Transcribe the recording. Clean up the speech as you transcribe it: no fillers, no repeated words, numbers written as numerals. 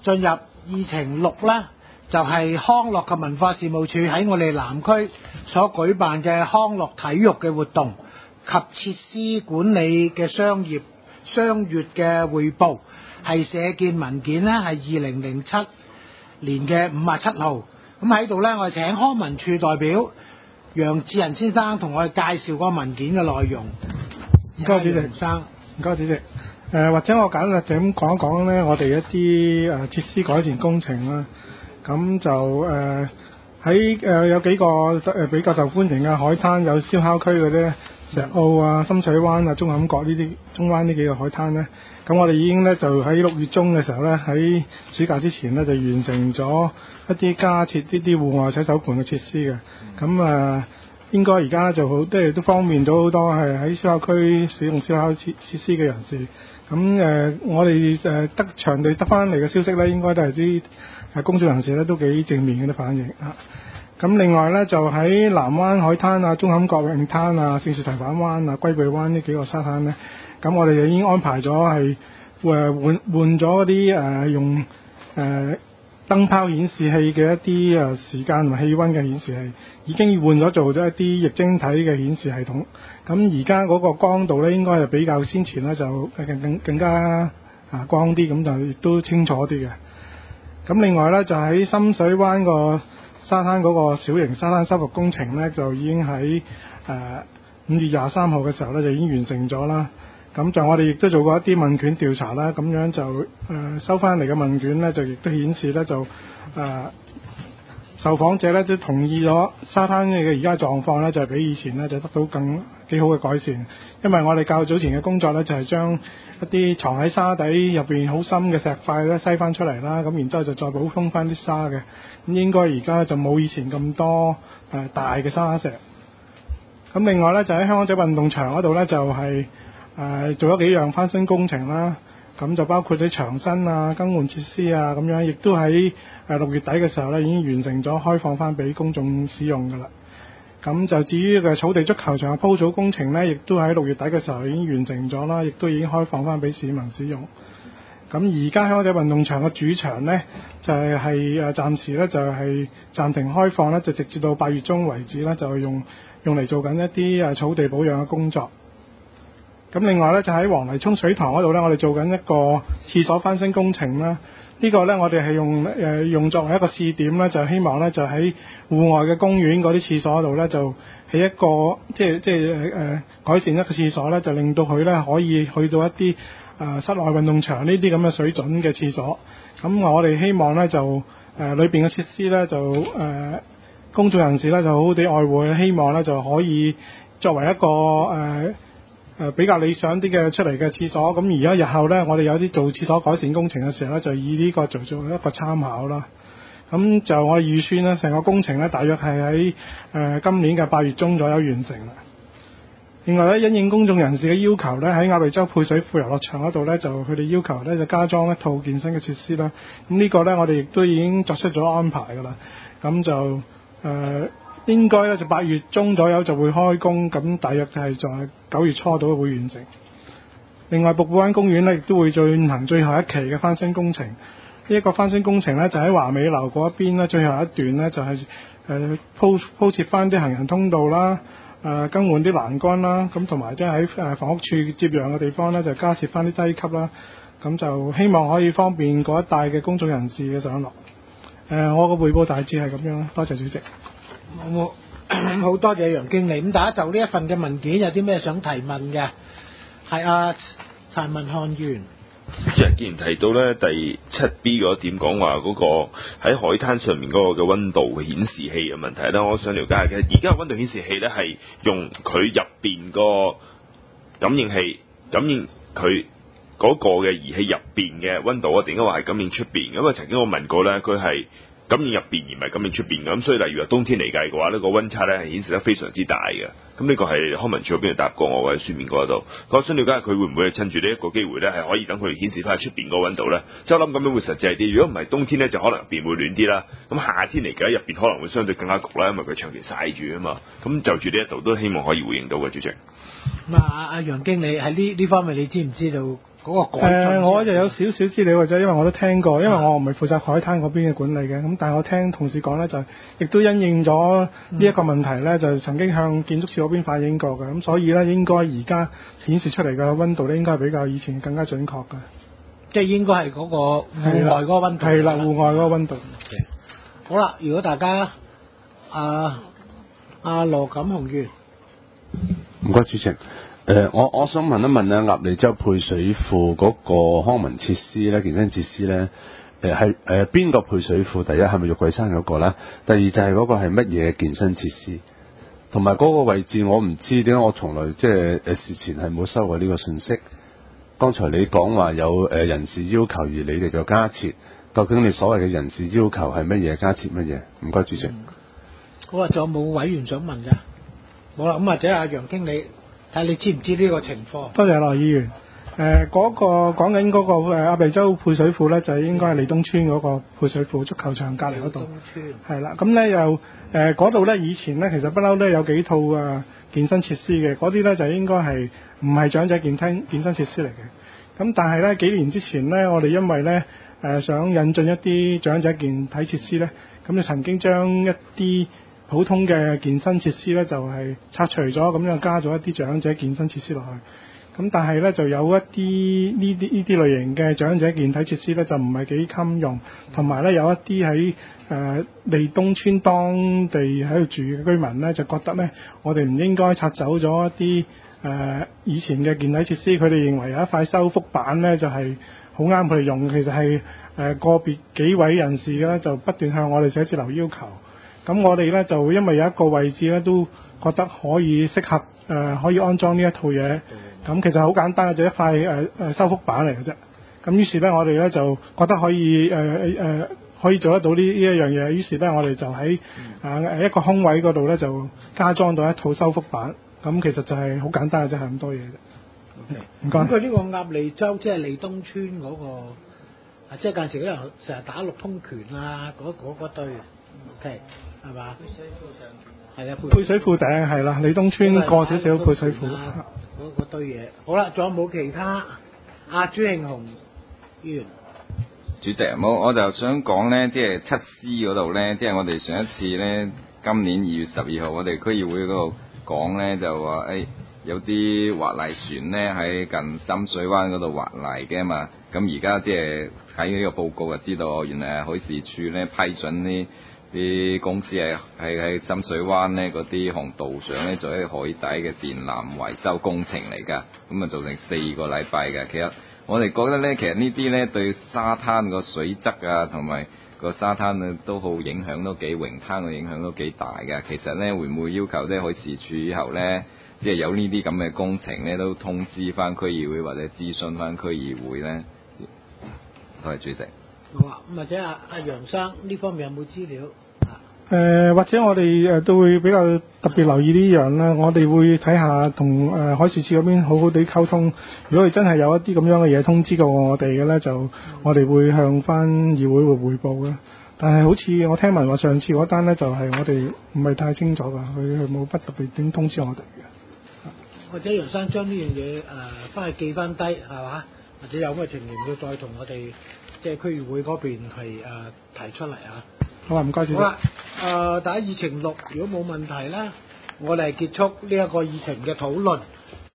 進入議程6啦，就係康樂及文化事務處喺我哋南區所舉辦嘅康樂體育嘅活動及設施管理嘅商月嘅匯報，係社建文件呢，係2007年嘅57號。咁喺度呢，我哋請康文署代表楊志仁先生同我哋介紹個文件嘅內容。 唔該，主席。唔該，主席。或者我簡略地咁講一講咧，我哋一啲設施改善工程啦。咁就喺有幾個比較受歡迎嘅海灘，有燒烤區嗰啲石澳啊、深水灣啊、中坎角中灣呢幾個海灘咧。咁我哋已經咧就喺6月中嘅時候咧，喺暑假之前咧就完成咗一啲加設呢啲戶外洗手盆嘅設施嘅。咁應該而家就好，即係都方便咗好多係喺燒烤區使用燒烤設施嘅人士。咁我哋場地得翻嚟嘅消息咧，應該都係啲公眾人士咧都幾正面嘅啲反應啊。咁另外咧就喺南灣海灘啊、中坎角泳灘啊、聖士提反灣啊、龜背灣呢幾個沙灘咧，咁我哋就已經安排咗係換咗嗰啲用燈泡顯示器嘅一啲時間同埋氣溫嘅顯示器，已經換咗做咗一啲液晶體嘅顯示系統。咁而家嗰個光度咧，應該係比較先前咧就更加光啲，咁就亦都清楚啲嘅。咁另外咧就喺深水灣個沙灘嗰個小型沙灘修復工程咧，就已經喺5月23號嘅時候咧就已經完成咗啦。咁就我哋亦都做過一啲問卷調查啦，咁樣就收翻嚟嘅問卷咧，就亦都顯示咧就受訪者咧都同意咗沙灘嘅而家狀況咧，就係比以前咧就得到幾好嘅改善。因為我哋較早前嘅工作咧，就係將一啲藏喺沙底入邊好深嘅石塊咧篩翻出嚟啦，咁然之後就再補充翻啲沙嘅。咁應該而家就冇以前咁多大嘅沙石。咁另外咧就喺香港仔運動場嗰度咧就係做咗幾樣翻新工程啦，咁就包括啲牆身啊、更換設施啊咁樣，亦都喺6月底嘅時候咧已經完成咗開放翻俾公眾使用㗎啦。咁就至於嘅草地足球場嘅鋪草工程咧，亦都喺6月底嘅時候已經完成咗啦，亦都已經開放翻俾市民使用。咁而家香港仔運動場嘅主場咧就係暫時咧就係暫停開放咧，就直至到8月中為止啦，就係用嚟做緊一啲草地保養嘅工作。咁另外咧就喺黃泥涌水塘嗰度咧，我哋做緊一個廁所翻新工程啦。呢個咧我哋係用作為一個試點咧，就希望咧就喺戶外嘅公園嗰啲廁所度咧，就起一個改善一個廁所咧，就令到佢咧可以去到一啲室內運動場呢啲咁嘅水準嘅廁所。咁我哋希望咧就裏邊嘅設施咧就公眾人士咧就好好地愛護，希望咧就可以作為一個比較理想啲嘅出嚟嘅廁所。咁而家日後咧，我哋有啲做廁所改善工程嘅時候咧，就以呢個做一個參考啦。咁就我預算咧，成個工程咧，大約係喺今年嘅8月中左右完成啦。另外咧，因應公眾人士嘅要求咧，喺鴨脷洲配水庫遊樂場嗰度咧，就佢哋要求咧就加裝一套健身嘅設施啦。咁呢個咧，我哋亦都已經作出咗安排㗎啦。咁就應該咧就8月中左右就會開工，咁大約就係在9月初度會完成。另外，瀑布灣公園咧亦都會進行最後一期嘅翻新工程。呢一個翻新工程咧就喺華美樓嗰一邊咧，最後一段咧就係鋪設翻啲行人通道啦，更換啲欄杆啦，咁同埋即係喺房屋處接壤嘅地方咧就加設翻啲梯級啦。咁就希望可以方便嗰一帶嘅公眾人士嘅上落。我個彙報大致係咁樣啦，多謝主席。 好多謝楊經理。咁大家就呢一份嘅文件有啲咩想提問嘅？係陳文漢議員。 既然提到咧第7B 嗰點講話嗰個喺海灘上面嗰個嘅溫度顯示器嘅問題咧，我想了解下嘅，而家嘅溫度顯示器咧係用佢入邊個感應器感應佢嗰個嘅儀器入邊嘅溫度啊，定係話係感應出邊？咁啊，曾經我問過咧，佢係感應入邊而唔係感應出邊嘅。咁所以例如話冬天嚟計嘅話呢個溫差咧係顯示得非常之大嘅。咁呢個係康文署嗰邊度答過我嘅書面嗰度。我想了解下佢會唔會趁住呢一個機會咧，係可以等佢顯示翻出邊個溫度咧？即係我諗咁樣會實際啲。如果唔係冬天咧，就可能入邊會暖啲啦。咁夏天嚟計入邊可能會相對更加焗啦，因為佢長期曬住啊嘛。咁就住呢一度都希望可以回應到嘅，主席。 咁阿楊經理喺呢方面，你知唔知道嗰個改進？ 我就有少少資料嘅啫，因為我都聽過，因為我唔係負責海灘嗰邊嘅管理嘅，咁但係我聽同事講咧，就亦都因應咗呢一個問題咧，就曾經向建築署嗰邊反映過嘅，咁所以咧應該而家顯示出嚟嘅温度咧，應該係比較以前更加準確嘅。 即係應該係嗰個戶外嗰個温度。 係啦，戶外嗰個温度。 好啦，如果大家阿羅錦雄議員， 唔該主席。我想問一問咧，鴨脷洲配水庫嗰個康文設施咧，健身設施咧，係邊個配水庫？第一係咪玉桂山嗰個啦？第二就係嗰個係乜嘢健身設施？同埋嗰個位置我唔知點解，我從來即係事前係冇收過呢個信息。剛才你講話有人事要求，而你哋就加設，究竟你所謂嘅人事要求係乜嘢？加設乜嘢？唔該主席。 好啊，仲有冇委員想問㗎？冇啦，咁或者阿楊經理。睇你知唔知呢個情況？ 多謝羅議員。嗰個講緊嗰個鴨脷洲配水庫咧，就應該係利東村嗰個配水庫，足球場隔離嗰度。利東村係啦，咁咧又嗰度咧以前咧其實不嬲都有幾套健身設施嘅，嗰啲咧就應該係唔係長者健身設施嚟嘅。咁但係咧幾年之前咧，我哋因為咧想引進一啲長者健體設施咧，咁就曾經將一啲普通嘅健身設施咧就係拆除咗，咁樣加咗一啲長者健身設施落去。咁但係咧就有一啲呢啲類型嘅長者健體設施咧就唔係幾襟用，同埋咧有一啲喺利東村當地喺度住嘅居民咧就覺得咧我哋唔應該拆走咗一啲以前嘅健體設施，佢哋認為有一塊修復板咧就係好啱佢哋用，其實係個別幾位人士嘅咧就不斷向我哋寫字樓要求。咁我哋咧就因為有一個位置咧都覺得可以適合可以安裝呢一套嘢，咁其實好簡單嘅，就一塊修復板嚟嘅啫。咁於是咧我哋咧就覺得可以做得到呢一樣嘢，於是咧我哋就喺一個空位嗰度咧就加裝到一套修復板。咁其實就係好簡單嘅啫，係咁多嘢啫。 OK， 唔該。 咁佢呢個鴨脷洲即係利東村嗰個，即係間時嗰人成日打六通拳啊，嗰堆 OK。係嘛？配水庫上邊係啊， 配水庫頂係啦，利東村過少少配水庫。 嗰堆嘢。好啦，仲有冇其他？阿朱慶雄議員。 主席，我就想講咧，即係7C嗰度咧，即係我哋上一次咧，今年2月12號我哋區議會嗰度講咧，就話有啲滑泥船咧喺近深水灣嗰度滑泥嘅嘛，咁而家即係喺呢個報告就知道，原來係海事處咧批准呢啲公司係喺深水灣咧嗰啲航道上咧做一啲海底嘅電纜維修工程嚟㗎，咁啊做成4個禮拜嘅。其實我哋覺得咧，其實呢啲咧對沙灘個水質啊，同埋個沙灘啊都好影響，都幾泳灘嘅影響都幾大嘅。其實咧會唔會要求咧海事處以後咧，即係有呢啲咁嘅工程咧，都通知翻區議會或者諮詢翻區議會咧？多謝主席。 好啊，咁或者阿楊生呢方面有冇資料？ 或者我哋都會比較特別留意呢樣啦，我哋會睇下同海事處嗰邊好好地溝通。如果佢真係有一啲咁樣嘅嘢通知過我哋嘅咧，就我哋會向翻議會匯報嘅。但係好似我聽聞話上次嗰單咧，就係我哋唔係太清楚㗎，佢冇不特別點通知我哋嘅。 或者楊生將呢樣嘢翻去記翻低係嘛？或者有咩情形要再同我哋即係區議會嗰邊係提出嚟啊？ 好啊，唔該主席。 好啦，大家議程6，如果冇問題咧，我哋結束呢一個議程嘅討論。